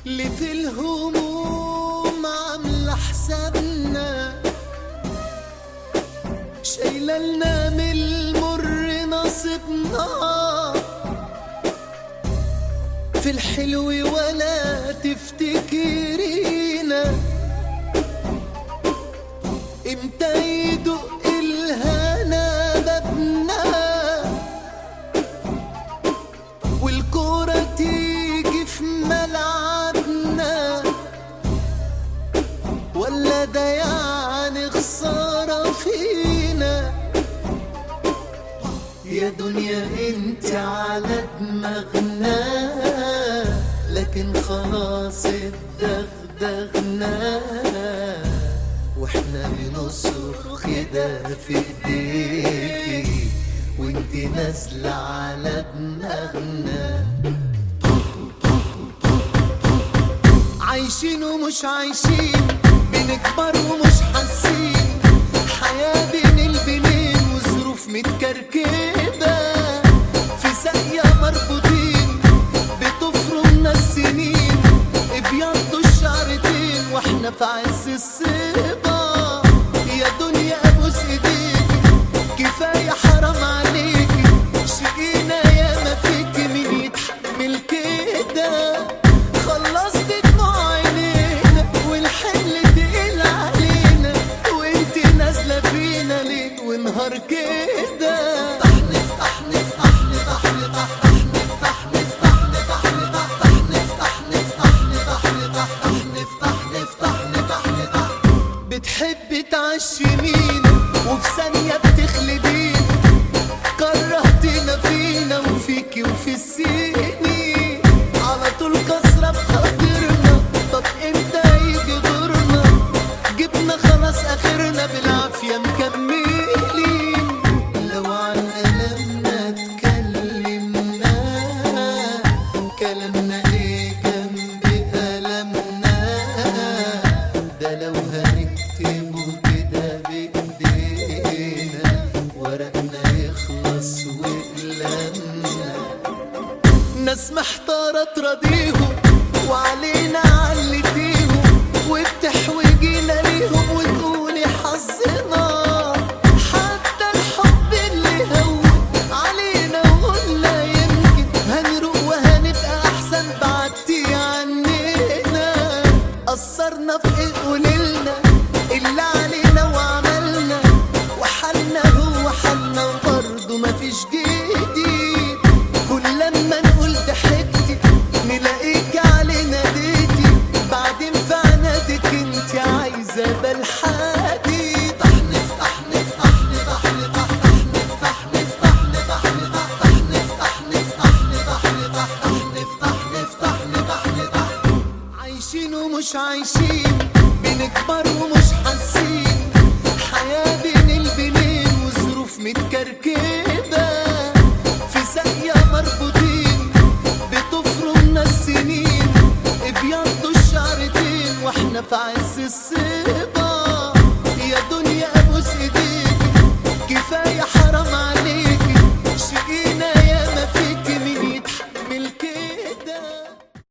اللي في الهموم عاملة حسابنا، شايلة لنا من المر نصيبنا، في الحلو ولا تفتكرينا، امتى يدق الهنا بابنا والكورة تيجي في ملعبنا، ولا ده يعني خسارة فينا؟ يا دنيا انت على دماغنا، لكن خلاص اتدغدغنا، واحنا بنصرخ كده في ايديكي وانت نازلة على دماغنا. عايشين ومش عايشين، بنكبر ومش حاسين، حياة بين البنين وظروف متكركبة، في ساقية مربوطين بتفرمنا السنين، ابيضوا الشعرتين واحنا في عز الصيبة. يا دنيا ابوس ايديك، كفاية حرام عليكي، شقينا ياما فيكي مين يتحمل كده، خلصت دموع عينينا والحمل تقيل علينا، وانتي نازلة فينا ليل ونهار كده. تحنف تحنف تحنف تحنف تحنف تحنف تحنف تحنف تحنف تحنف تحنف تحنف. بتحبي تعشمينا وفي ثانية بتخلدينا، كرهتينا فينا وفيكي وفي السنين، على طول كسرة بخاطرنا، طب امتى يجي دورنا؟ جبنا خلاص اخرنا بالعافية مكملين، لو عن ألمنا اتكلمنا، كلامنا ايه جنب ألمنا؟ ده لو هنكتبه كده بإيدينا، ورقنا يخلص وقلمنا. ناس محتارة تراضيهم وعلينا علتيهم، وبتحوجينا ليهم وتقولي حظنا، حتى الحب اللي هون علينا وقلنا يمكن هنروق وهنبقى أحسن بعدتي عننا، قصرنا في ايه قوليلنا اللي علينا وعملنا، وحالنا هو حالنا وبرضه مفيش جديد، كل لما نقول ضحكتي نلاقيك علينا ديتي، بعدين في عنادك انتي عايزة بالحديد. تحنف تحنف تحنف تحنف تحنف تحنف تحنف تحنف تحنف تحنف. عايشين ومش عايشين، بنكبر ومش حاسين، حياة بين البنين وظروف متكركبة، في ساقية مربوطين بتفرمنا السنين، ابيضوا الشعرتين واحنا في عز الصيف.